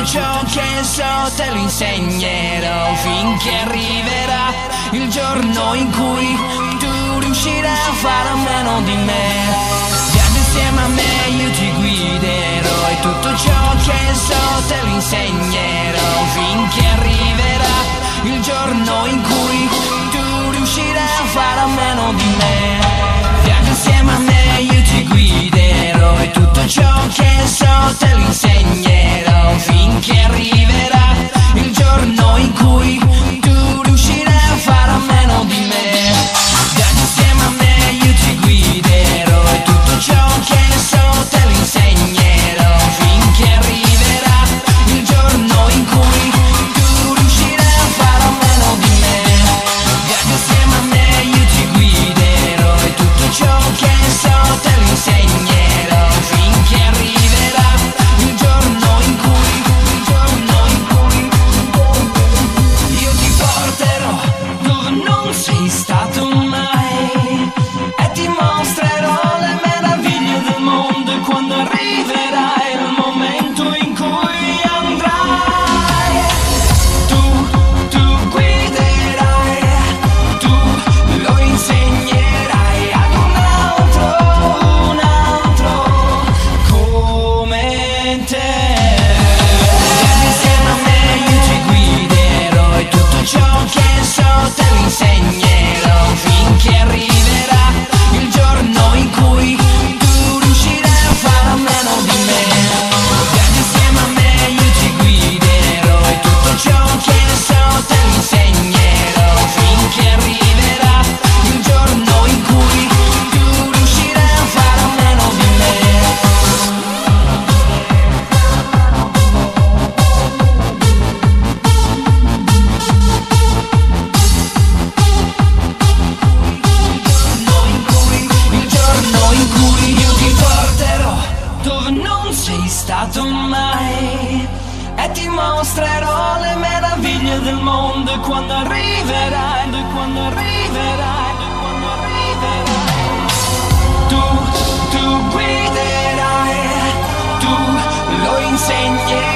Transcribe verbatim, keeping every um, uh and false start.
tutto ciò che so te lo insegnerò, finché arriverà il giorno in cui tu riuscirai a fare a meno di me. Viaggia insieme a me, io ti guiderò e tutto ciò che so te lo insegnerò, finché arriverà il giorno in cui tu riuscirai a fare a meno di me. Viaggia insieme a me, io ti guiderò e tutto ciò che so te lo insegnerò, finché arriverà il giorno in cui tu riuscirai a fare a meno di me. Viaggia insieme a me, io ti guiderò e tutto ciò che so te lo insegnerò, finché arriverà il giorno in cui tu riuscirai a fare a meno di me. Viaggia insieme a me, io ti guiderò e tutto ciò che so te lo insegnerò, finché arriverà il giorno in cui, il giorno in cui io ti porterò dove non sei stato mai e ti mostrerò le meraviglie del mondo, e quando arriverà il momento in cui andrai tu, tu guiderai, tu lo insegnerai ad un altro, un altro come te. Vieni insieme a me, io ti guiderò e tutto ciò che so te lo insegnerò, finché arriverà il giorno in cui tu riuscirai a fare a meno di me. Vieni insieme a me, io ti guiderò e tutto ciò che so te lo insegnerò, finché arriverà il giorno in cui tu riuscirai a fare a meno di me. Il giorno in cui io ti porterò dove non sei stato mai e ti mostrerò le meraviglie del mondo, e quando arriverai, e quando arriverai, e quando arriverai tu, tu guiderai, tu lo insegnerai